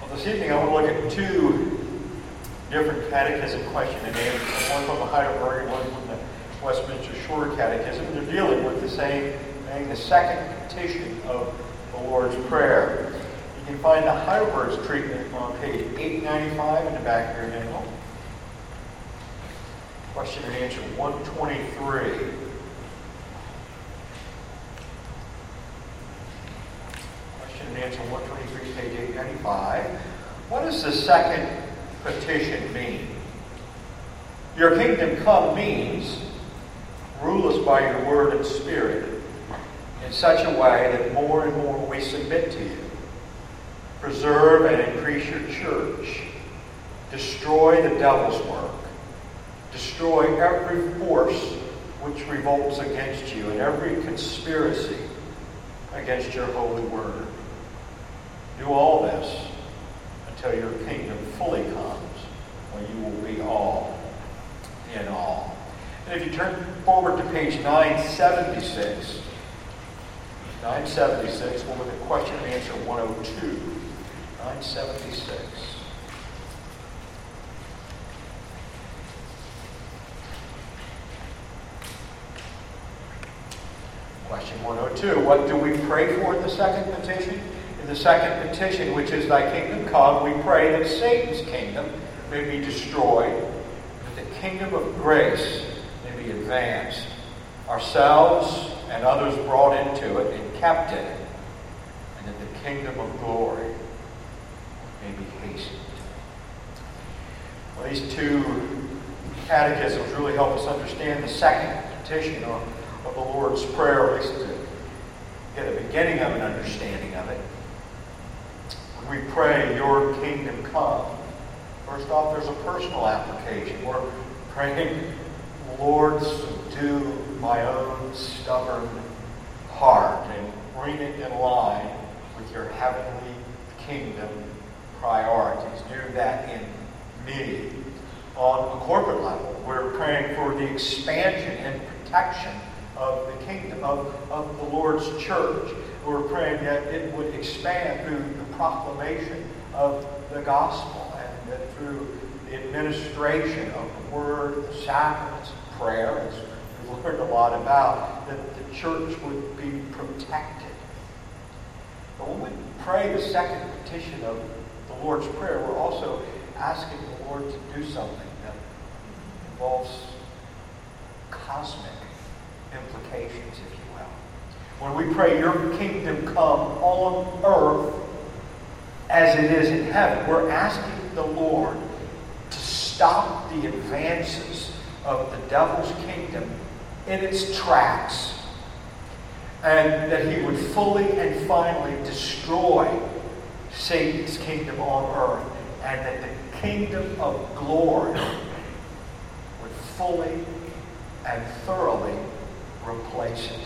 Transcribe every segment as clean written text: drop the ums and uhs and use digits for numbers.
This evening I want to look at two different catechism question and answers, one from the Heidelberg and one from the Westminster Shorter Catechism. They're dealing with the same thing, the second petition of the Lord's Prayer. You can find the Heidelberg's treatment on page 895 in the back of your handle. Question and answer 123. Question and answer 123, page 895. What does the second petition mean? Your kingdom come means rule us by your word and spirit in such a way that more and more we submit to you. Preserve and increase your church. Destroy the devil's work. Destroy every force which revolts against you and every conspiracy against your holy word. Do all this until your kingdom fully comes, when you will be all in all. And if you turn forward to page 976, we'll look at question and answer 102. 976. Question 102. What do we pray for in the second petition? In the second petition, which is thy kingdom come, we pray that Satan's kingdom may be destroyed, that the kingdom of grace may be advanced, ourselves and others brought into it and kept in it, and that the kingdom of glory may be hastened. Well, these two catechisms really help us understand the second petition of the Lord's Prayer, at least to get a beginning of an understanding of it. When we pray, your kingdom come, first off, there's a personal application. We're praying, Lord, subdue my own stubborn heart and bring it in line with your heavenly kingdom priorities. Do that in me. On a corporate level, we're praying for the expansion and protection of the kingdom, of the Lord's church. We're praying that it would expand through the proclamation of the gospel and that through the administration of the word, the sacraments, prayer, as we've learned a lot about, that the church would be protected. But when we pray the second petition of the Lord's Prayer, we're also asking the Lord to do something that involves cosmic implications, if you will. When we pray, your kingdom come on earth as it is in heaven, we're asking the Lord to stop the advances of the devil's kingdom in its tracks, and that he would fully and finally destroy Satan's kingdom on earth, and that the kingdom of glory would fully and thoroughly replace it.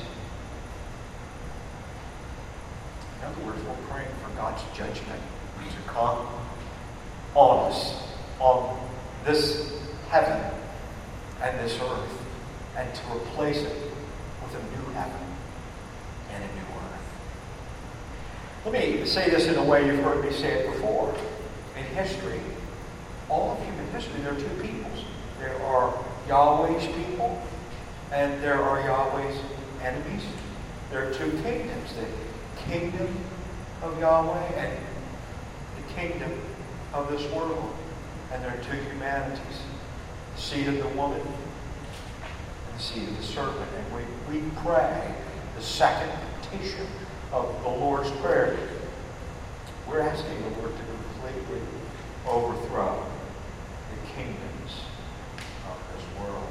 In other words, we're praying for God's judgment to come on us, on this heaven and this earth, and to replace it with a new heaven and a new earth. Let me say this in a way you've heard me say it before. In history, all of human history, there are two peoples. There are Yahweh's people, and there are Yahweh's enemies. There are two kingdoms, the kingdom of Yahweh and the kingdom of this world. And there are two humanities, the seed of the woman and the seed of the serpent. And we pray the second petition of the Lord's Prayer. We're asking the Lord to completely overthrow the kingdoms of this world.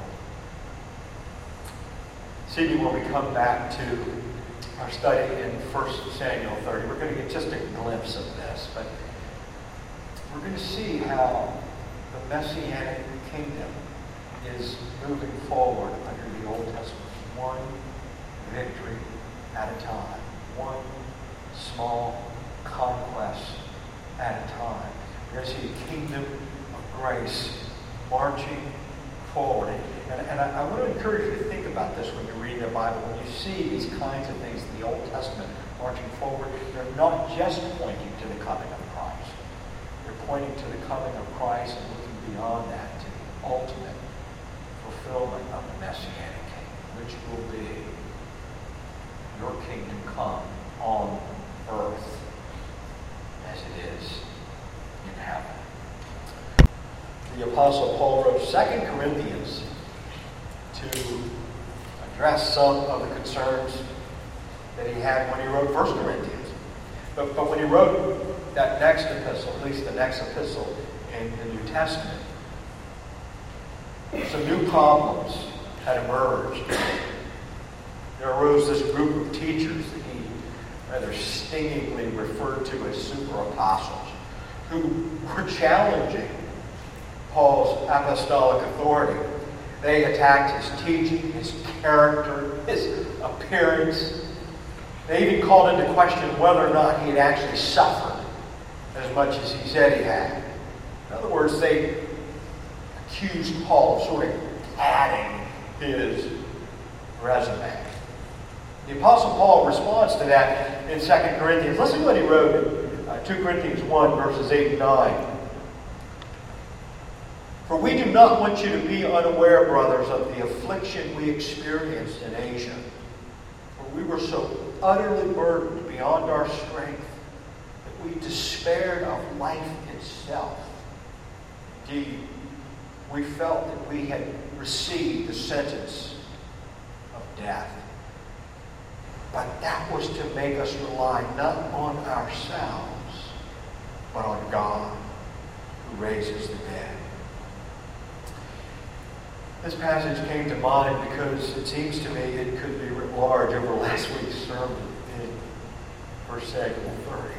See, when we come back to our study in 1 Samuel 30, we're going to get just a glimpse of this, but we're going to see how the Messianic kingdom is moving forward under the Old Testament, one victory at a time, one small conquest at a time. We're going to see a kingdom of grace marching forward. And I want to encourage you to think about this when you read the Bible. When you see these kinds of things in the Old Testament marching forward, they're not just pointing to the coming of Christ. pointing to the coming of Christ and looking beyond that to the ultimate fulfillment of the Messianic kingdom, which will be your kingdom come on earth as it is in heaven. The Apostle Paul wrote 2 Corinthians to address some of the concerns that he had when he wrote 1 Corinthians. But when he wrote that next epistle, at least the next epistle in the New Testament, some new problems had emerged. There arose this group of teachers that he rather stingingly referred to as super apostles, who were challenging Paul's apostolic authority. They attacked his teaching, his character, his appearance. They even called into question whether or not he had actually suffered as much as he said he had. In other words, they accused Paul of sort of padding his resume. The Apostle Paul responds to that in 2 Corinthians. Listen to what he wrote in 2 Corinthians 1, verses 8 and 9. For we do not want you to be unaware, brothers, of the affliction we experienced in Asia. For we were so utterly burdened beyond our strength that we despaired of life itself. Indeed, we felt that we had received the sentence of death. But that was to make us rely not on ourselves, but on God, who raises the dead. This passage came to mind because it seems to me it could be writ large over last week's sermon in 1 Samuel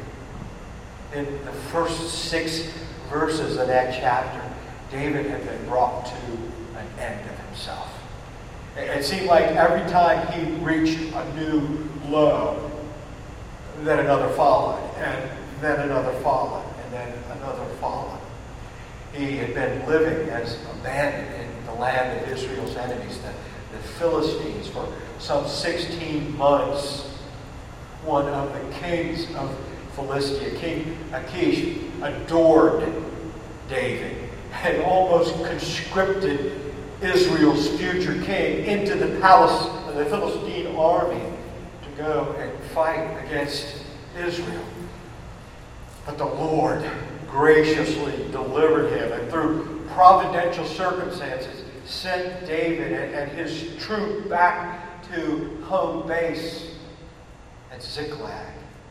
30. In the first 6 verses of that chapter, David had been brought to an end of himself. It seemed like every time he reached a new low, then another followed, and then another followed, and then another followed. He had been living as a bandit in the land of Israel's enemies, the Philistines, for some 16 months. One of the kings of Philistia, King Achish, adored David and almost conscripted Israel's future king into the palace of the Philistine army to go and fight against Israel. But the Lord graciously delivered him, and through providential circumstances sent David and his troop back to home base at Ziklag.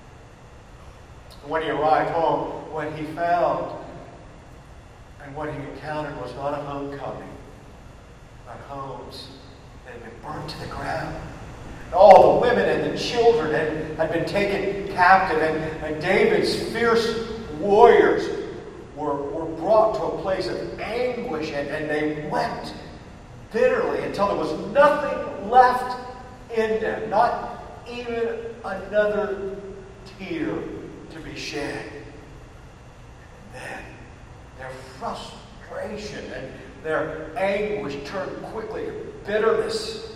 When he arrived home, what he found and what he encountered was not a homecoming, but homes that had been burnt to the ground. And all the women and the children had been taken captive, and David's fierce warriors were brought to a place of anguish, and they wept bitterly until there was nothing left in them, not even another tear to be shed. And then their frustration and their anguish turned quickly to bitterness,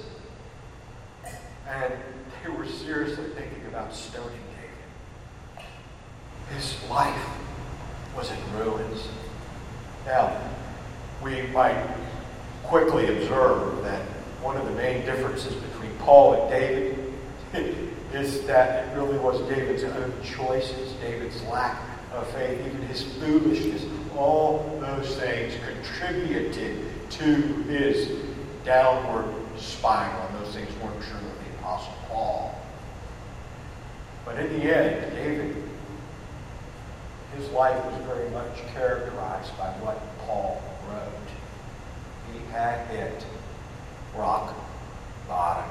and they were seriously thinking about stoning David. His life was in ruins. Now, we might quickly observe that one of the main differences between Paul and David is that it really was David's own choices, David's lack of faith, even his foolishness. All those things contributed to his downward spiral, and those things weren't true of the Apostle Paul. But in the end, David, his life was very much characterized by what Paul wrote. He had hit rock bottom.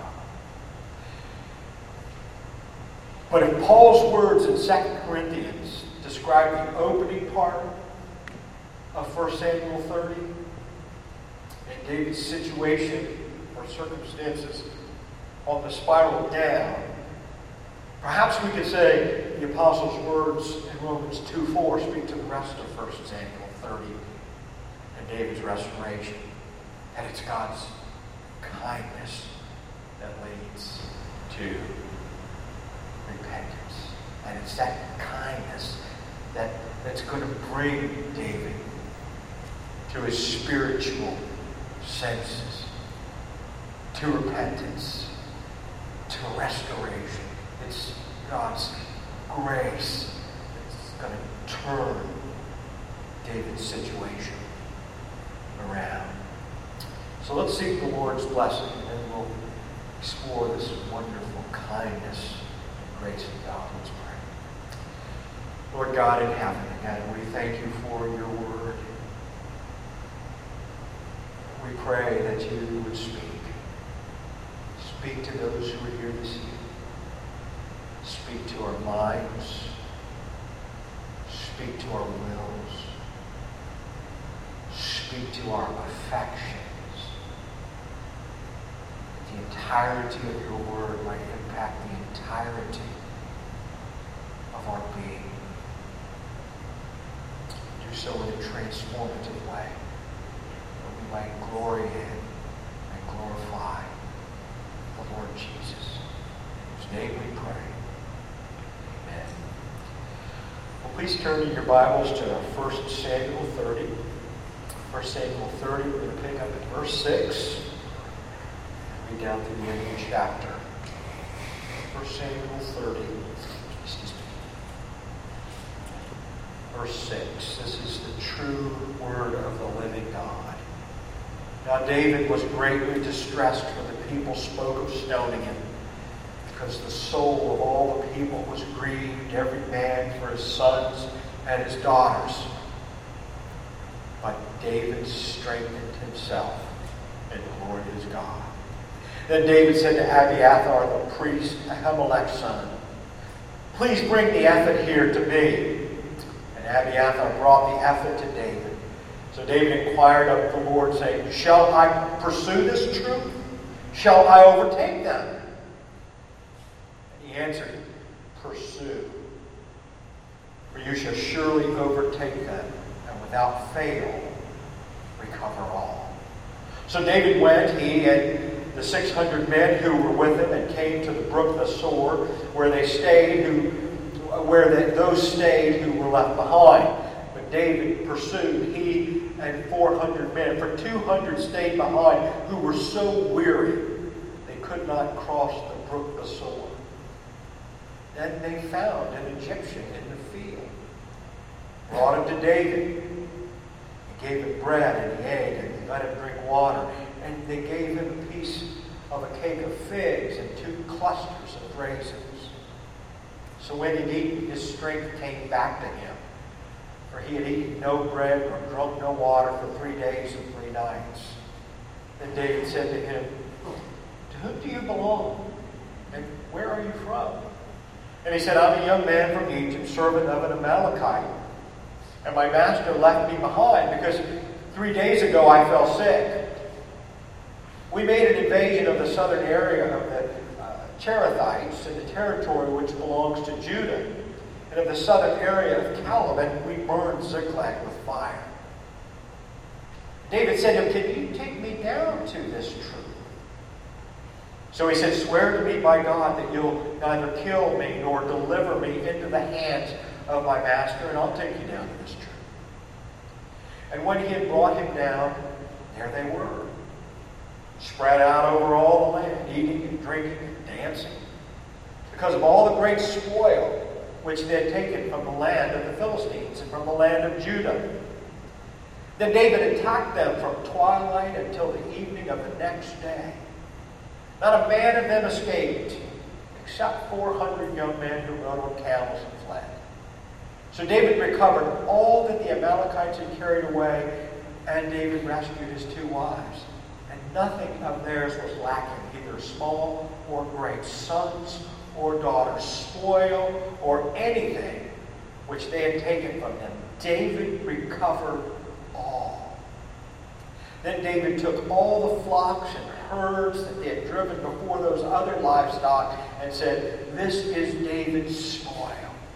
But if Paul's words in 2 Corinthians describe the opening part of 1 Samuel 30 and David's situation or circumstances on the spiral down, perhaps we could say the Apostle's words in Romans 2:4 speak to the rest of 1 Samuel 30 and David's restoration. And it's God's kindness that leads to repentance. And it's that kindness that's going to bring David to his spiritual senses, to repentance, to restoration. It's God's grace that's going to turn David's situation around. So let's seek the Lord's blessing, and then we'll explore this wonderful kindness and grace of God. Let's pray. Lord God in heaven, again, we thank you for your word. We pray that you would speak. Speak to those who are here this evening. Speak to our minds. Speak to our wills. Speak to our affections. The entirety of your word might impact the entirety of our being. Do so in a transformative way, that we might glory in and glorify the Lord Jesus, in whose name we pray. Amen. Well, please turn in your Bibles to 1 Samuel 30. 1 Samuel 30, we're going to pick up at verse 6. Read down through the end of the chapter. 1 Samuel 30, verse 6. This is the true word of the living God. Now David was greatly distressed, for the people spoke of stoning him, because the soul of all the people was grieved, every man for his sons and his daughters. But David strengthened himself in the Lord his God. Then David said to Abiathar the priest, Ahimelech's son, please bring the ephod here to me. And Abiathar brought the ephod to David. So David inquired of the Lord, saying, shall I pursue this troop? Shall I overtake them? And he answered, pursue, for you shall surely overtake them, and without fail recover all. So David went, he and the 600 men who were with him, and came to the brook Besor, where they stayed, those stayed who were left behind. But David pursued, he and 400 men. For 200 stayed behind, who were so weary they could not cross the brook Besor. Then they found an Egyptian in the field, brought him to David. He gave him bread, and he ate, and he let him drink water. And they gave him a piece of a cake of figs and 2 clusters of raisins. So when he'd eaten, his strength came back to him. For he had eaten no bread nor drunk no water for 3 days and 3 nights. Then David said to him, to whom do you belong? And where are you from? And he said, I'm a young man from Egypt, servant of an Amalekite. And my master left me behind because 3 days ago I fell sick. We made an invasion of the southern area of the Cherethites in the territory which belongs to Judah, and of the southern area of Caleb, and we burned Ziklag with fire. David said to him, can you take me down to this troop? So he said, swear to me by God that you'll neither kill me nor deliver me into the hands of my master, and I'll take you down to this troop. And when he had brought him down, there they were, spread out over all the land, eating and drinking and dancing, because of all the great spoil which they had taken from the land of the Philistines and from the land of Judah. Then David attacked them from twilight until the evening of the next day. Not a man of them escaped, except 400 young men who rode on camels and fled. So David recovered all that the Amalekites had carried away, and David rescued his 2 wives. And nothing of theirs was lacking, either small or great, sons or daughters, spoil or anything which they had taken from them. David recovered all. Then David took all the flocks and herds that they had driven before those other livestock and said, this is David's spoil.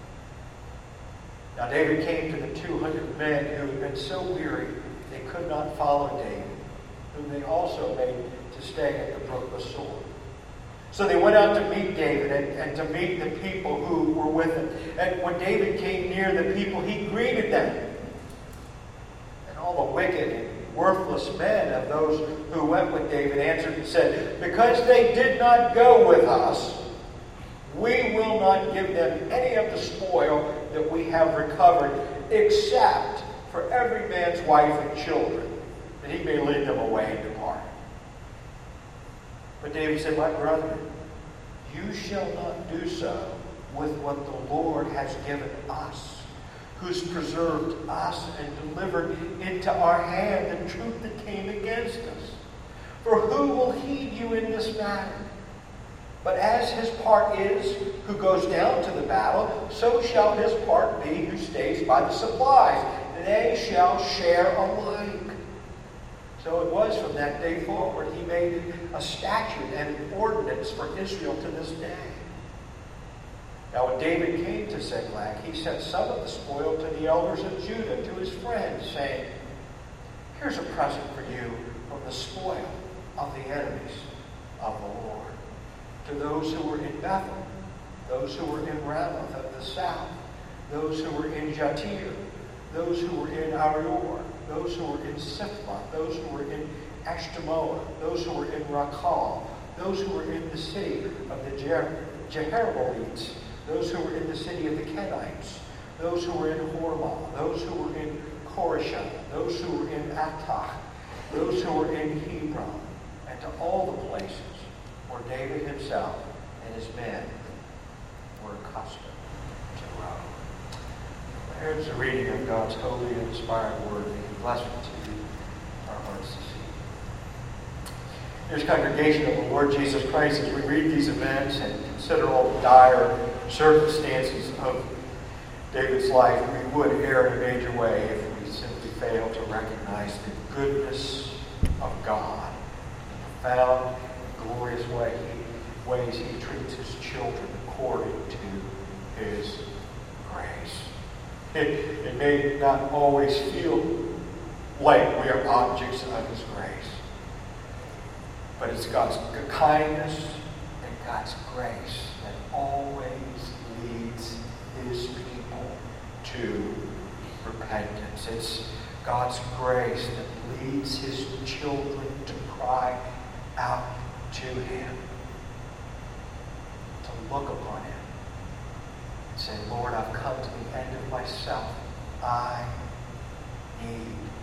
Now David came to the 200 men who had been so weary they could not follow David, whom they also made to stay at the brook Besor. So they went out to meet David and to meet the people who were with him. And when David came near the people, he greeted them. And all the wicked and worthless men of those who went with David answered and said, "Because they did not go with us, we will not give them any of the spoil that we have recovered, except for every man's wife and children, that he may lead them away and depart." But David said, "My brethren, you shall not do so with what the Lord has given us, who's preserved us and delivered into our hand the truth that came against us. For who will heed you in this matter? But as his part is who goes down to the battle, so shall his part be who stays by the supplies. They shall share alike." So it was from that day forward he made a statute and an ordinance for Israel to this day. Now when David came to Ziklag, he sent some of the spoil to the elders of Judah, to his friends, saying, "Here's a present for you from the spoil of the enemies of the Lord." To those who were in Bethel, those who were in Ramoth of the south, those who were in Jatir, those who were in Arior, those who were in Sifma, those who were in Ashtemoa, those who were in Rakal, those who were in the city of the Jeherbelites, those who were in the city of the Kenites, those who were in Hormah, those who were in Korashah, those who were in Attach, those who were in Hebron, and to all the places where David himself and his men were accustomed to roam. Here's the reading of God's holy and inspired word. May He bless it to our hearts to see. Here's congregation of the Lord Jesus Christ. As we read these events and consider all the dire circumstances of David's life, we would err in a major way if we simply fail to recognize the goodness of God, the profound, glorious ways He treats His children according to His grace. It may not always feel like we are objects of His grace, but it's God's kindness and God's grace that always leads His people to repentance. It's God's grace that leads His children to cry out to Him, to look upon Him, and say, "Lord, I've come to the end of myself. I need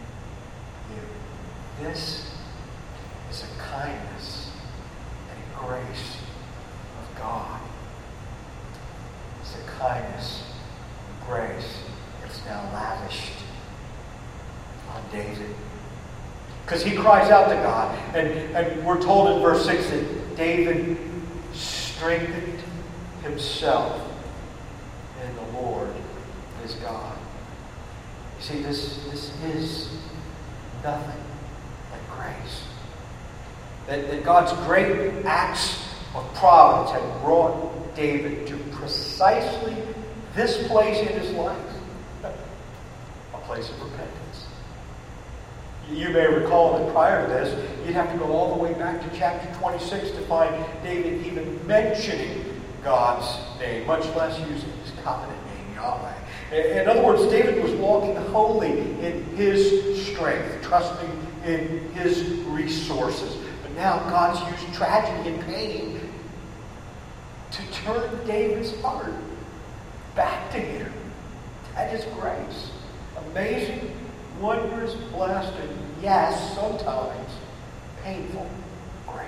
You." This is a kindness and a grace of God. It's a kindness and grace that's now lavished on David. Because he cries out to God. And we're told in verse 6 that David strengthened himself in the Lord his God. You see, this is nothing but grace. That God's great acts of providence had brought David to precisely this place in his life, a place of repentance. You may recall that prior to this, you'd have to go all the way back to chapter 26 to find David even mentioning God's name, much less using his covenant name, Yahweh. In other words, David was walking wholly in his strength, trusting in his resources. But now God's used tragedy and pain to turn David's heart back to Him. That is grace. Amazing, wondrous, blessed, and yes, sometimes painful grace.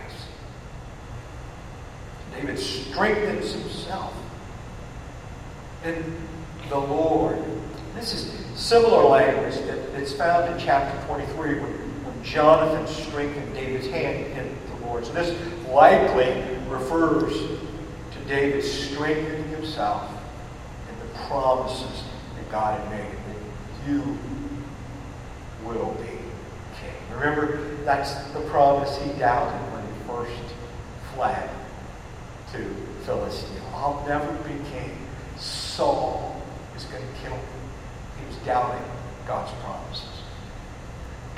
David strengthens himself in the Lord. This is similar language that's found in chapter 23 when Jonathan strengthened David's hand in the Lord. So this likely refers to David strengthening himself in the promises that God had made, that you will be king. Remember, that's the promise he doubted when he first fled to Philistia. I'll never be king. Saul is going to kill me. He was doubting God's promises.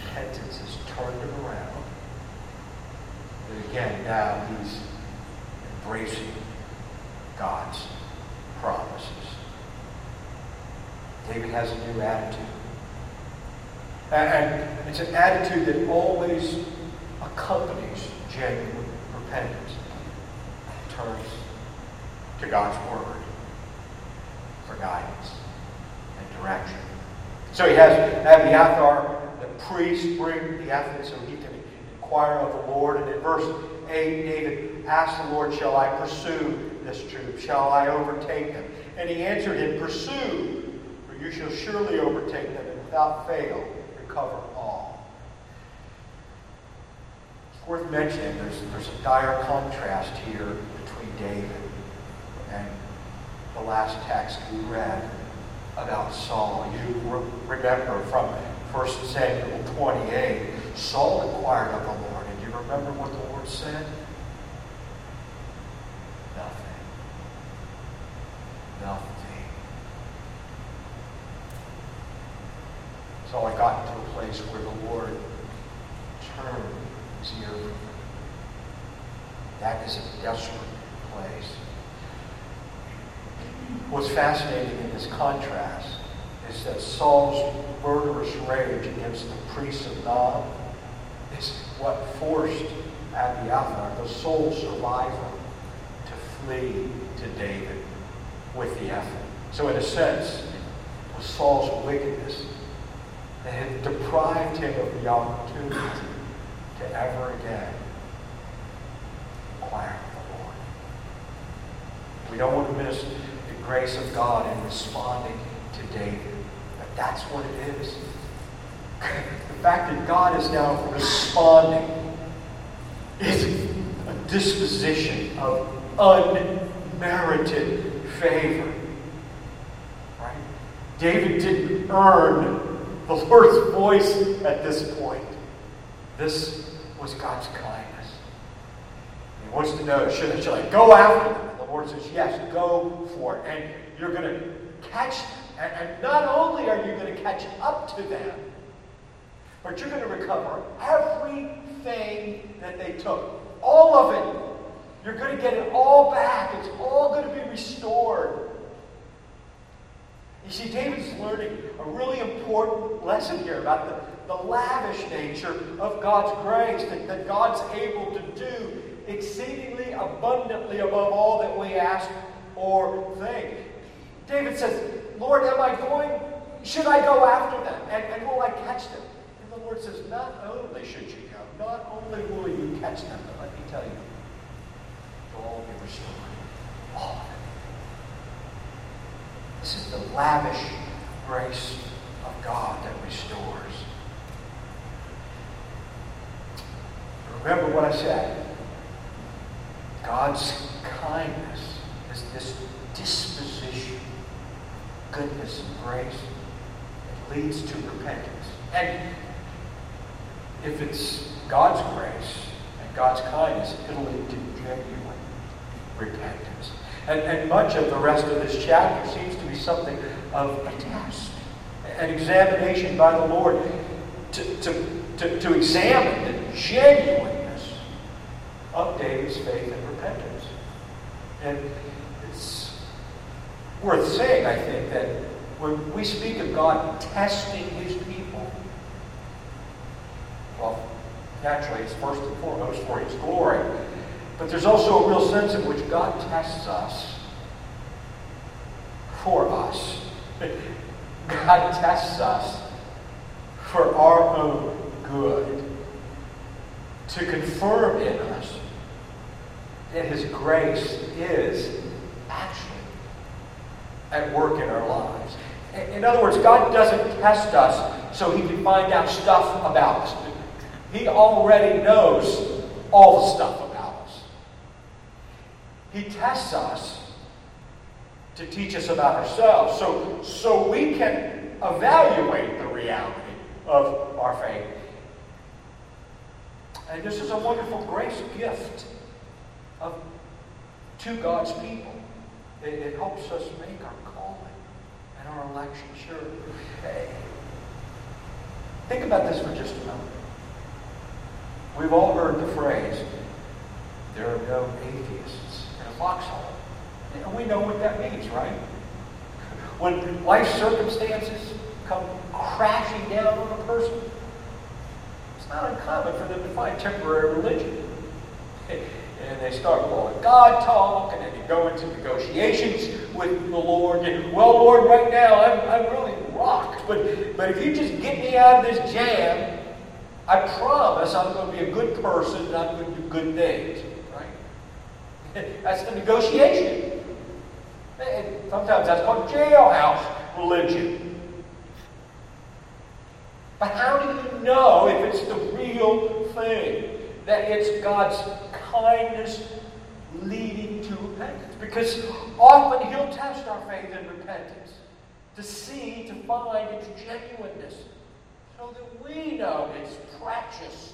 Repentance has turned him around. And again, now he's in embracing God's promises. David has a new attitude. And it's an attitude that always accompanies genuine repentance. It turns to God's Word for guidance and direction. So he has Abiathar, the priest, bring the ephod so he can inquire of the Lord. And in verse 8, David asked the Lord, shall I pursue this troop? Shall I overtake them? And he answered him, pursue, for you shall surely overtake them, and without fail recover all. It's worth mentioning there's a dire contrast here between David and the last text we read about Saul. You remember from 1 Samuel 28, Saul inquired of the Lord. And do you remember what the Lord said? Nothing. Nothing. So I got to a place where the Lord turned his ear from me. That is a desperate place. What's fascinating in this contrast is that Saul's murderous rage against the priests of Nob is what forced Abiathar, the sole survivor, to flee to David with the ephod. So in a sense, it was Saul's wickedness that had deprived him of the opportunity to ever again inquire of the Lord. We don't want to miss the grace of God in responding to David. But that's what it is. The fact that God is now responding is a disposition of unmerited favor. Right? David didn't earn the Lord's voice at this point. This was God's kindness. He wants to know, should I go after them? And the Lord says, yes, go for it. And you're going to catch them. And not only are you going to catch up to them, but you're going to recover everything that they took. All of it. You're going to get it all back. It's all going to be restored. You see, David's learning a really important lesson here about the lavish nature of God's grace, that God's able to do exceedingly abundantly above all that we ask or think. David says, Lord, should I go after them? And will I catch them? And the Lord says, not only should you go, not only will you catch them, but let me tell you, they'll all be restored. All of it. This is the lavish grace of God that restores. Remember what I said. God's kindness is this disposition, goodness and grace that leads to repentance. And if it's God's grace and God's kindness, it'll lead to genuine repentance. And much of the rest of this chapter seems to be something of a test, an examination by the Lord to examine the genuineness of David's faith and repentance. And it's worth saying, I think, that when we speak of God testing his people, well, naturally it's first and foremost for his glory. But there's also a real sense in which God tests us for us. God tests us for our own good, to confirm in us that his grace is actually at work in our lives. In other words, God doesn't test us so he can find out stuff about us. He already knows all the stuff about us. He tests us to teach us about ourselves so we can evaluate the reality of our faith. And this is a wonderful grace gift to God's people. It helps us make our calling and our election sure. Think about this for just a moment. We've all heard the phrase, there are no atheists in foxhole. And we know what that means, right? When life circumstances come crashing down on a person, it's not uncommon for them to find temporary religion. And they start blowing God talk, and then they go into negotiations with the Lord. And, well, Lord, right now I'm really rocked, but if you just get me out of this jam, I promise I'm going to be a good person and I'm going to do good things. Right? That's the negotiation. And sometimes that's called jailhouse religion. But how do you know if it's the real thing? That it's God's kindness leading to repentance. Because often He'll test our faith in repentance to find its genuineness, so that we know its preciousness.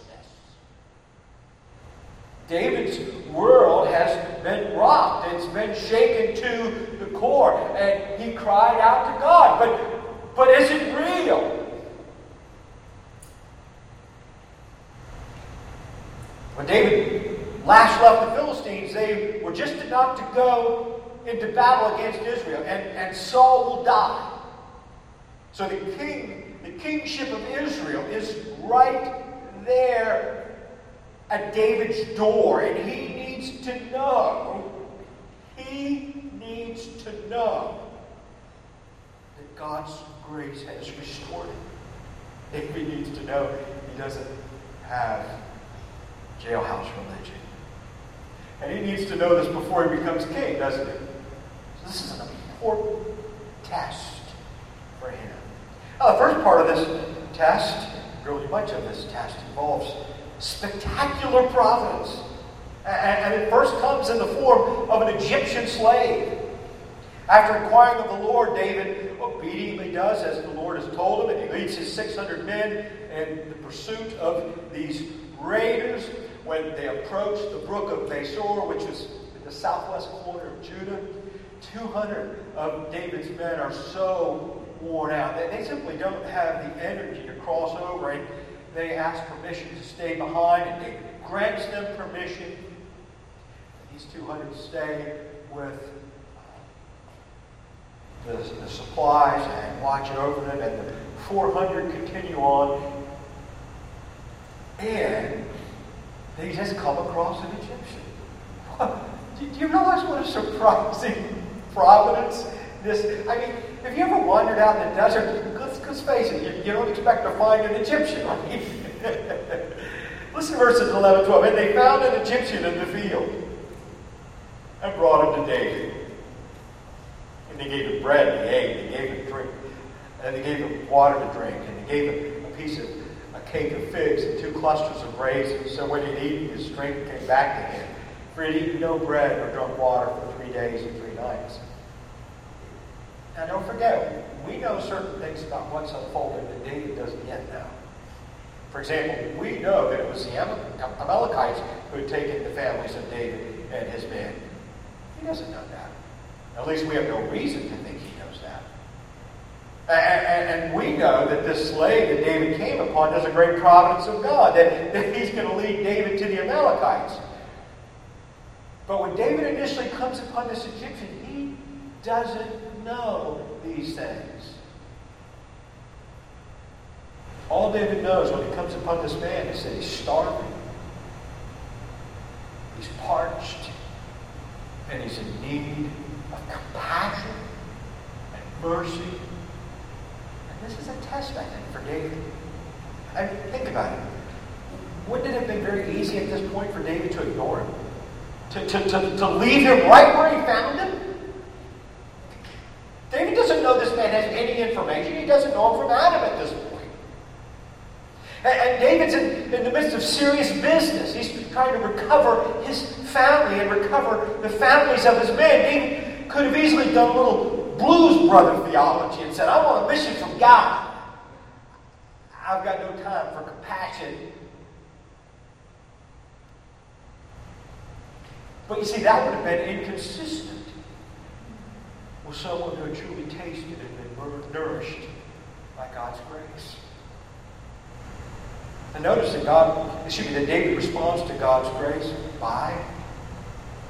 David's world has been rocked. It's been shaken to the core. And he cried out to God. But is it real? When David last left the Philistines, they were just about to go into battle against Israel, and Saul will die. So the kingship of Israel is right there at David's door, and he needs to know that God's grace has restored him. David needs to know he doesn't have jailhouse religion. And he needs to know this before he becomes king, doesn't he? So this is an important test for him. Now, the first part of this test, really much of this test, involves spectacular providence. And it first comes in the form of an Egyptian slave. After inquiring of the Lord, David obediently does as the Lord has told him, and he leads his 600 men in the pursuit of these raiders. When they approach the brook of Besor, which is in the southwest corner of Judah, 200 of David's men are so worn out that they simply don't have the energy to cross over, and they ask permission to stay behind, and David grants them permission. These 200 stay with the supplies and watch over them, and the 400 continue on, and they just come across an Egyptian. Do you realize what a surprising providence this? I mean, have you ever wandered out in the desert? Let's face it, you don't expect to find an Egyptian, right? Listen to verses 11 and 12. And they found an Egyptian in the field and brought him to David. And they gave him bread, and he ate, and they gave him drink, and they gave him water to drink, and they gave him a piece of cake of figs and 2 clusters of raisins. So when he'd eaten, his strength came back to him. For he'd eaten no bread or drunk water for 3 days and 3 nights. Now don't forget, we know certain things about what's unfolding that David doesn't yet know. For example, we know that it was the Amalekites who had taken the families of David and his men. He doesn't know that. At least we have no reason to think he knows that. And we know that this slave that David came upon does a great providence of God, that he's going to lead David to the Amalekites. But when David initially comes upon this Egyptian, he doesn't know these things. All David knows when he comes upon this man is that he's starving, he's parched, and he's in need of compassion and mercy. And this is a test, I think, for David. I mean, think about it. Wouldn't it have been very easy at this point for David to ignore him? To leave him right where he found him? David doesn't know this man has any information. He doesn't know him from Adam at this point. And David's in the midst of serious business. He's trying to recover his family and recover the families of his men. David could have easily done a little Blues Brother theology and said, I want a mission from God. I've got no time for compassion. But you see, that would have been inconsistent with someone who had truly tasted and been nourished by God's grace. And notice that David responds to God's grace by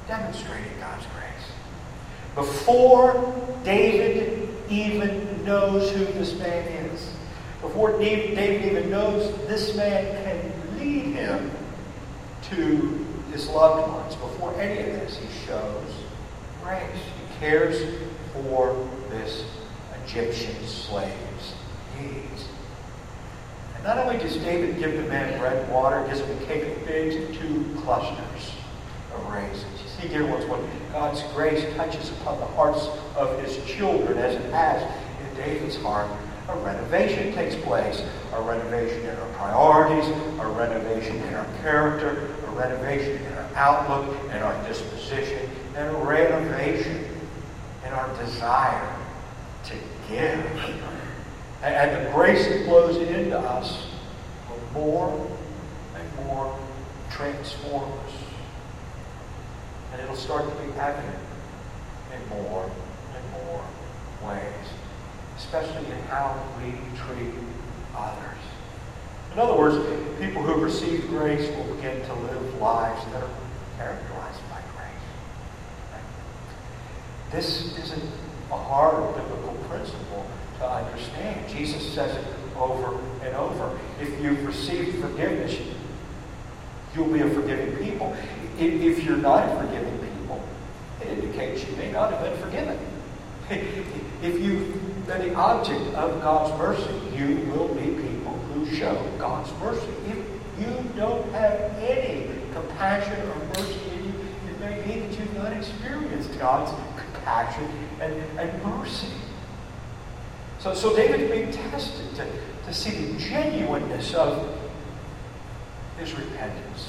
demonstrating God's grace. Before David even knows who this man is, before David even knows this man can lead him to his loved ones, before any of this, he shows grace. He cares for this Egyptian slave's needs. And not only does David give the man bread and water, he gives him a cake of figs and 2 clusters of raisins. You see, dear ones, when God's grace touches upon the hearts of his children, as it has in David's heart, a renovation takes place. A renovation in our priorities, a renovation in our character, a renovation in our outlook and our disposition, and a renovation in our desire to give. And the grace that flows into us will more and more transform us. And it'll start to be evident in more and more ways, especially in how we treat others. In other words, people who receive grace will begin to live lives that are characterized by grace. Right? This isn't a hard biblical principle to understand. Jesus says it over and over. If you've received forgiveness, you'll be a forgiving people. If you're not a forgiving people, it indicates you may not have been forgiven. If you've been the object of God's mercy, you will be people who show God's mercy. If you don't have any compassion or mercy in you, it may be that you've not experienced God's compassion and mercy. So David's being tested to see the genuineness of his repentance.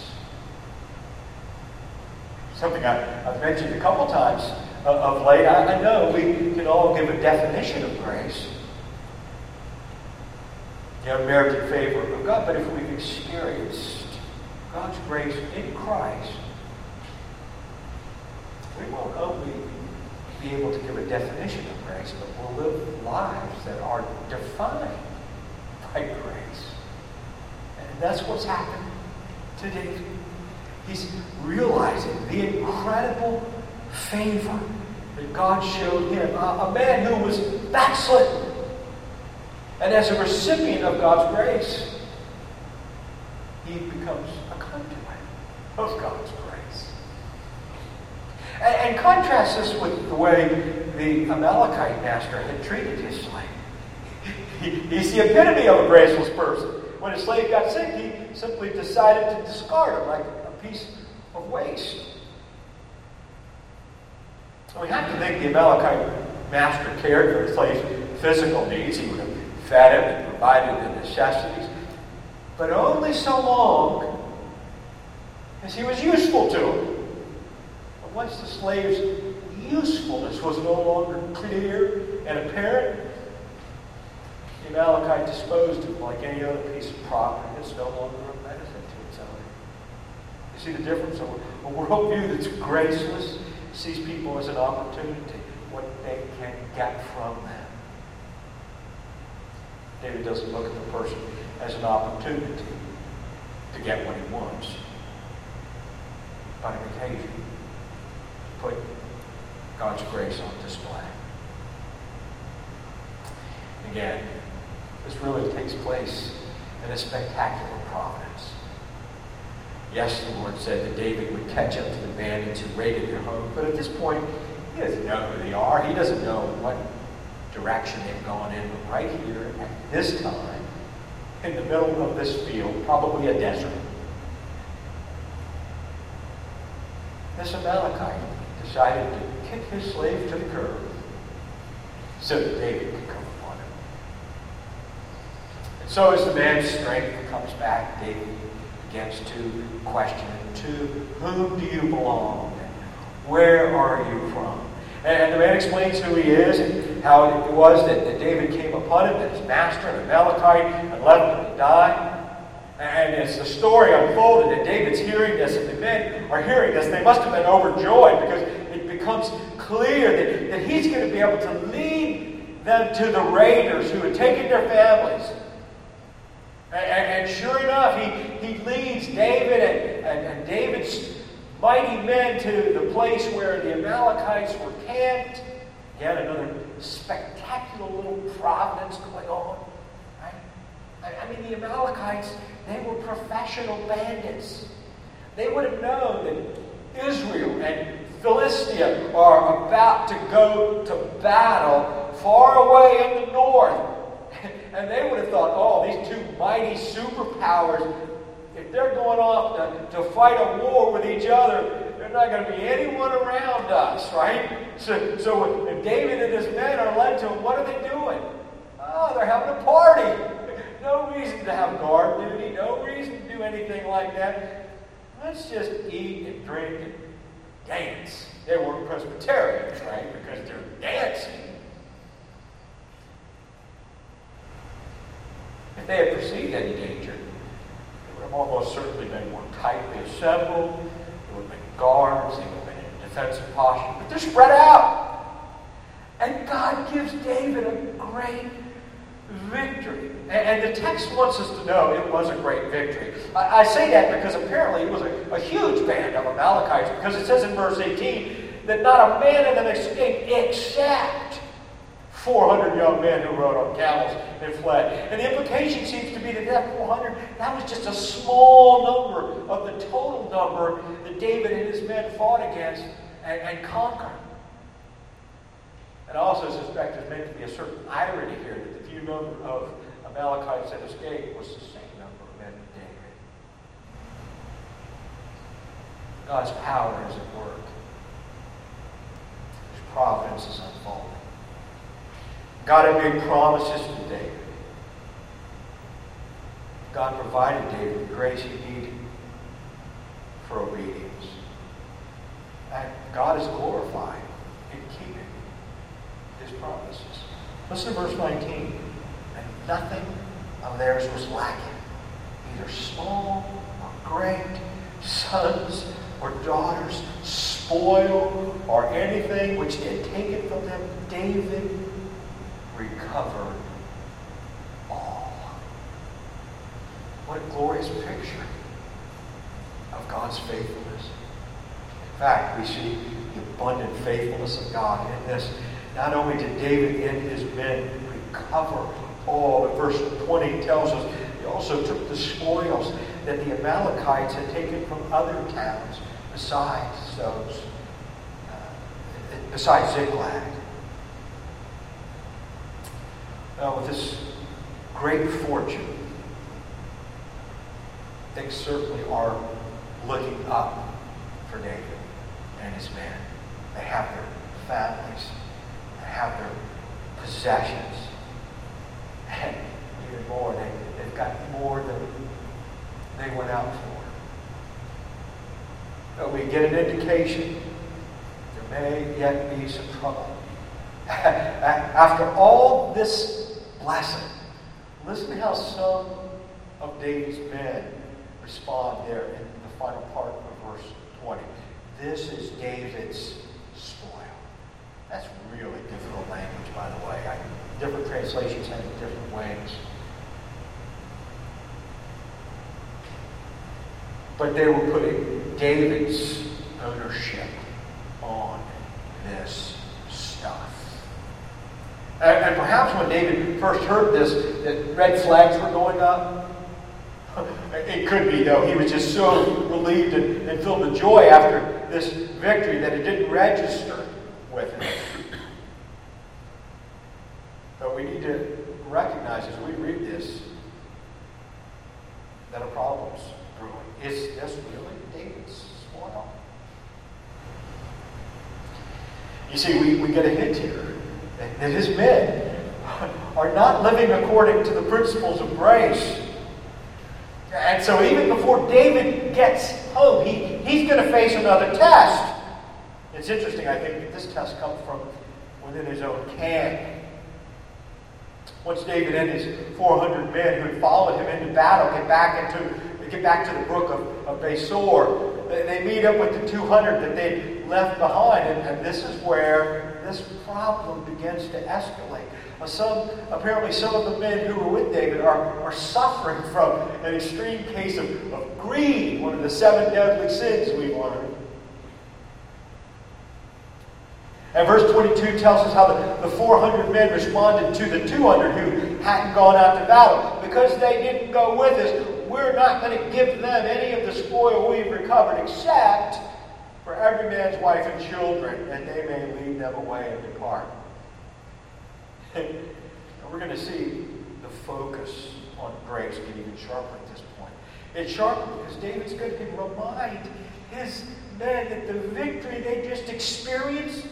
Something I've mentioned a couple times of late. I know we can all give a definition of grace. The unmerited favor of God. But if we've experienced God's grace in Christ, we won't only be able to give a definition of grace, but we'll live lives that are defined by grace. And that's what's happened to David. He's realizing the incredible favor that God showed him. A man who was backslidden. And as a recipient of God's grace, he becomes a conduit of God's grace. And contrast this with the way the Amalekite master had treated his slave. He's the epitome of a graceless person. When a slave got sick, he simply decided to discard him like a piece of waste. We have to think the Amalekite master cared for the slave's physical needs. He would have fed him and provided the necessities. But only so long as he was useful to him. But once the slave's usefulness was no longer clear and apparent, the Amalekite disposed of him like any other piece of property that's no longer a benefit to its owner. You see the difference? A worldview that's graceless sees people as an opportunity, what they can get from them. David doesn't look at the person as an opportunity to get what he wants, but an occasion to put God's grace on display. Again, this really takes place in a spectacular providence. Yes, the Lord said that David would catch up to the bandits who raided their home, but at this point, he doesn't know who they are. He doesn't know what direction they've gone in. But right here, at this time, in the middle of this field, probably a desert, this Amalekite decided to kick his slave to the curb so that David could come upon him. And so as the man's strength comes back, David begins to question him. To whom do you belong? And where are you from? And the man explains who he is and how it was that David came upon him, that his master, an Amalekite, had left him to die. And as the story unfolded, that David's hearing this, and the men are hearing this, they must have been overjoyed because it becomes clear that he's going to be able to lead them to the raiders who had taken their families. And sure enough, he leads David and David's mighty men to the place where the Amalekites were camped. Again, another spectacular little providence going on. Right? I mean, the Amalekites, they were professional bandits. They would have known that Israel and Philistia are about to go to battle far away in the north. And they would have thought, oh, these two mighty superpowers, if they're going off to fight a war with each other, there's not going to be anyone around us, right? So if David and his men are led to him, what are they doing? Oh, they're having a party. No reason to have guard duty. No reason to do anything like that. Let's just eat and drink and dance. They weren't Presbyterians, right? Because they're dancing. If they had perceived any danger, they would have almost certainly been more tightly assembled. There would have been guards. They would have been in defensive posture. But they're spread out. And God gives David a great victory. And the text wants us to know it was a great victory. I say that because apparently it was a huge band of Amalekites, because it says in verse 18 that not a man of them escaped except 400 young men who rode on camels and fled. And the implication seems to be that 400, that was just a small number of the total number that David and his men fought against and conquered. And I also suspect there's meant to be a certain irony here that the few number of Amalekites that escaped was the same number of men that David. God's power is at work. His providence is unfolding. God had made promises to David. God provided David the grace he needed for obedience. And God is glorified in keeping his promises. Listen to verse 19. And nothing of theirs was lacking, either small or great, sons or daughters, spoil or anything which they had taken from them. David recovered all. What a glorious picture of God's faithfulness. In fact, we see the abundant faithfulness of God in this. Not only did David and his men recover all, but verse 20 tells us they also took the spoils that the Amalekites had taken from other towns besides those, besides Ziklag. With this great fortune, things certainly are looking up for David and his men. They have their families. They have their possessions. And even more, they've got more than they went out for. But we get an indication there may yet be some trouble. After all this blessing, listen to how some of David's men respond there in the final part of verse 20. This is David's spoil. That's really difficult language, by the way. Different translations have it different ways. But they were putting David's ownership on this stuff. And perhaps when David first heard this, that red flags were going up. It could be, though, he was just so relieved and filled with joy after this victory that it didn't register with him. But we need to recognize as we read this that a problem's brewing. Is this really David's spoil? You see, we get a hint here that his men are not living according to the principles of grace. And so even before David gets home, he's going to face another test. It's interesting, I think, that this test comes from within his own camp. Once David and his 400 men who had followed him into battle get back to the brook of Besor, they meet up with the 200 that they left behind, and this is where this problem begins to escalate. Apparently some of the men who were with David are suffering from an extreme case of greed, one of the 7 deadly sins we've learned. And verse 22 tells us how the 400 men responded to the 200 who hadn't gone out to battle. Because they didn't go with us, we're not going to give them any of the spoil we've recovered, except for every man's wife and children, and they may lead them away and depart. And we're going to see the focus on grace get even sharper at this point. It's sharper because David's going to remind his men that the victory they just experienced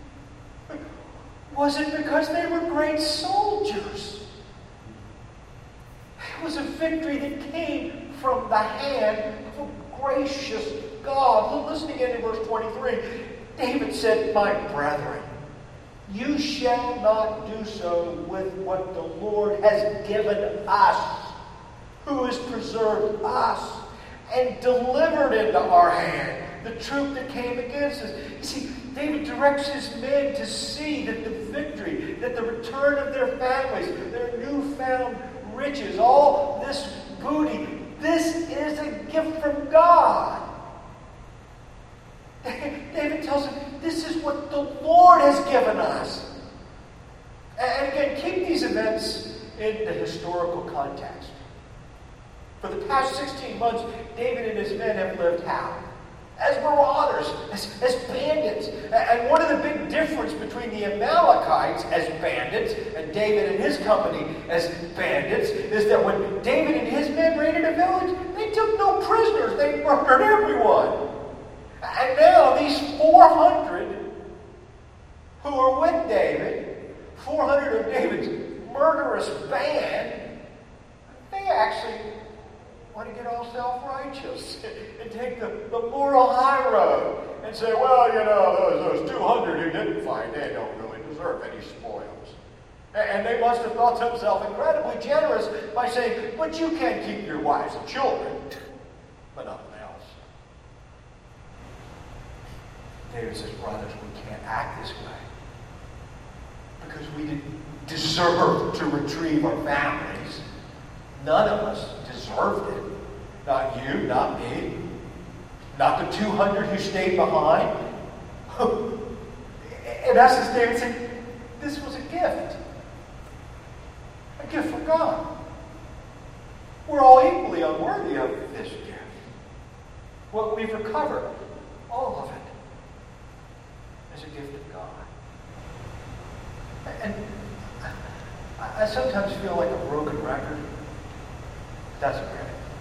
wasn't because they were great soldiers. It was a victory that came from the hand of a gracious God. Listen again in verse 23. David said, "My brethren, you shall not do so with what the Lord has given us, who has preserved us and delivered into our hand the troop that came against us." You see, David directs his men to see that the victory, that the return of their families, their newfound riches, all this booty, this is a gift from God. David tells them, this is what the Lord has given us. And again, keep these events in the historical context. For the past 16 months, David and his men have lived how? As marauders, as bandits. And one of the big difference between the Amalekites as bandits and David and his company as bandits is that when David and his men raided a village, they took no prisoners. They murdered everyone. And now these 400 who are with David, 400 of David's murderous band, they actually want to get all self-righteous and take the moral high road and say, well, you know, those 200 who didn't fight, they don't really deserve any spoils. And they must have thought themselves incredibly generous by saying, but you can keep your wives and children, but nothing else. David says, brothers, we can't act this way because we didn't deserve to retrieve our families. None of us deserved it. Not you, not me, not the 200 who stayed behind. In essence, David said, this was a gift. A gift from God. We're all equally unworthy of this gift. What we've recovered, all of it, is a gift of God. And I sometimes feel like a broken record. That's okay.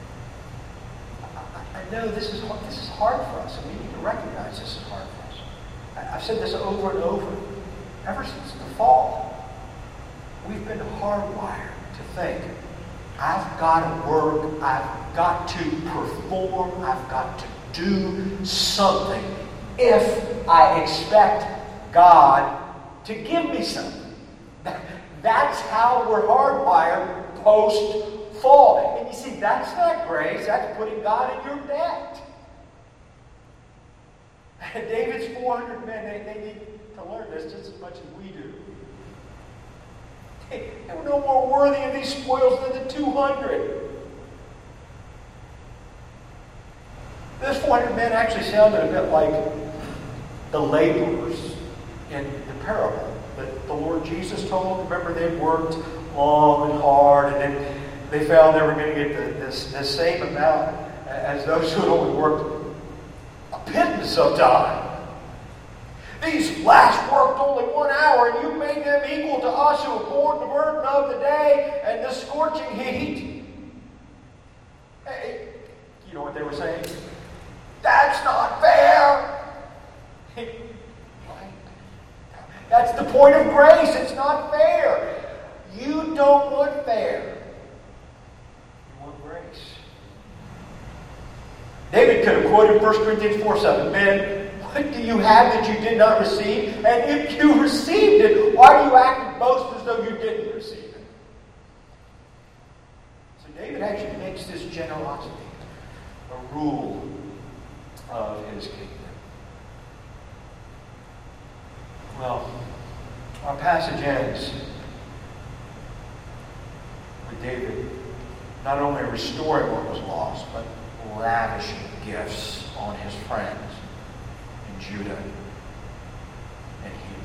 I know this is hard for us, and we need to recognize this is hard for us. I've said this over and over. Ever since the fall, we've been hardwired to think, I've got to work, I've got to perform, I've got to do something if I expect God to give me something. That's how we're hardwired post-fall. And you see, that's not grace. That's putting God in your debt. And David's 400 men, they need to learn this just as much as we do. They were no more worthy of these spoils than the 200. Those 400 men actually sounded a bit like the laborers in the parable that the Lord Jesus told. Remember, they worked long and hard, and then they found they were going to get this same amount as those who had only worked a pittance of time. These last worked only 1 hour, and you made them equal to us who have borne the burden of the day and the scorching heat. Hey, you know what they were saying? That's not fair. That's the point of grace. It's not fair. You don't want fair. You want grace. David could have quoted 1 Corinthians 4:7. Men, what do you have that you did not receive? And if you received it, why do you act and boast as though you didn't receive it? So David actually makes this generosity a rule of his kingdom. Well, our passage ends with David not only restoring what was lost, but lavishing gifts on his friends in Judah and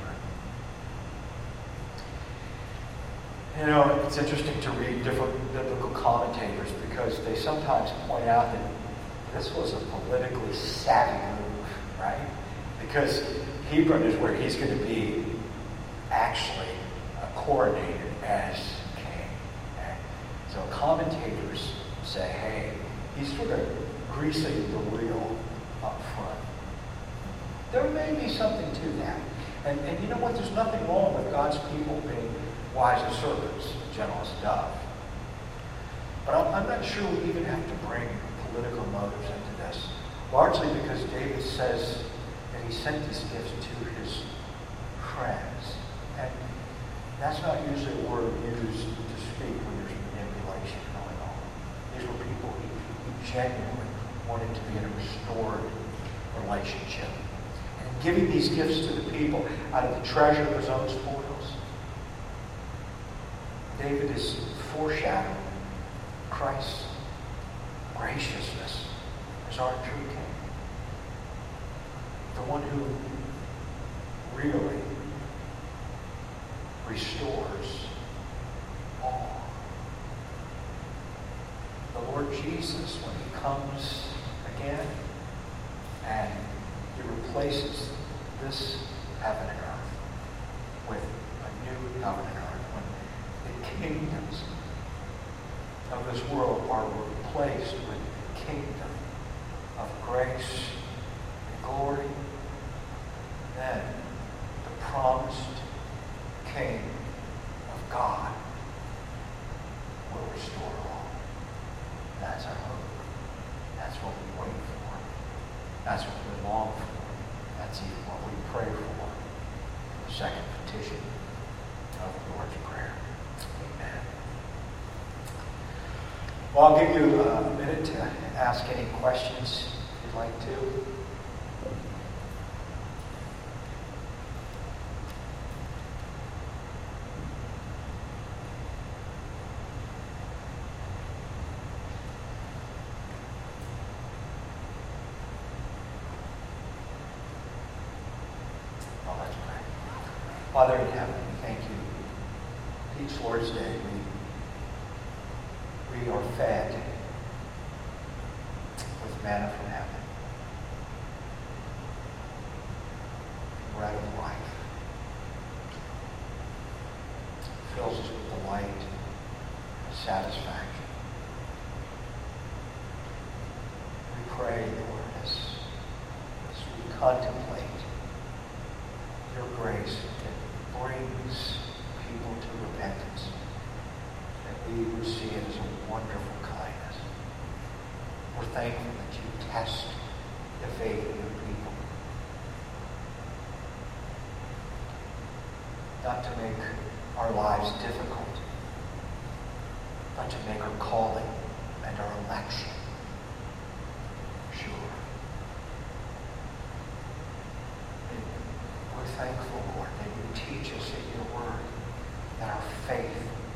You know, it's interesting to read different biblical commentators because they sometimes point out that this was a politically savvy move, right? Because Hebron is where he's going to be actually coronated as king. Okay? So commentators say, hey, he's sort of greasing the wheel up front. There may be something to that. And you know what? There's nothing wrong with God's people being wise as serpents, gentle as a dove. But I'm not sure we even have to bring political motives into this. Largely because David says that he sent these gifts to his friends. And that's not usually a word used to speak when there's manipulation going on. These were people he genuinely wanted to be in a restored relationship. And giving these gifts to the people out of the treasure of his own spoils, David is foreshadowing Christ's graciousness as our true King. The one who really restores all. The Lord Jesus, when he comes again, and he replaces this heaven and earth with a new heaven and earth. When the kingdoms of this world are replaced with the kingdom of grace and glory, then the promised King of God will restore all. That's our hope. That's what we wait for. That's what we long for. That's even what we pray for. The second petition of the Lord's Prayer. Amen. Well, I'll give you a minute to ask any questions if you'd like to. Father in heaven, thank you. Each Lord's Day we are fed with manna from heaven, bread of life. It fills us with delight and satisfaction. We pray, Lord, as we contemplate your grace that brings people to repentance, that we would see it as a wonderful kindness. We're thankful that you test the faith of your people, not to make our lives difficult, but to make our calling and our election sure. We're thankful, Lord, that you teach us in your word that our faith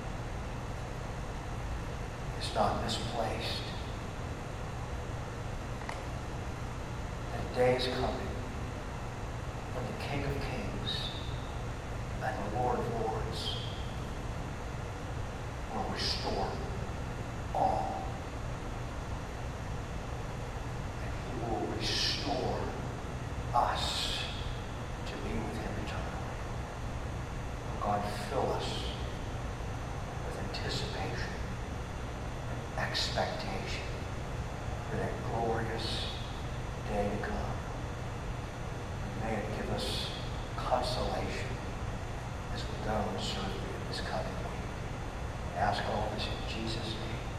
is not misplaced. That a day is coming when the King of Kings and the Lord of Lords will restore all. And he will restore us to be with him eternally. Oh God, fill us with anticipation and expectation for that glorious day to come. And may it give us consolation as we go and serve you this coming week. I ask all this in Jesus' name.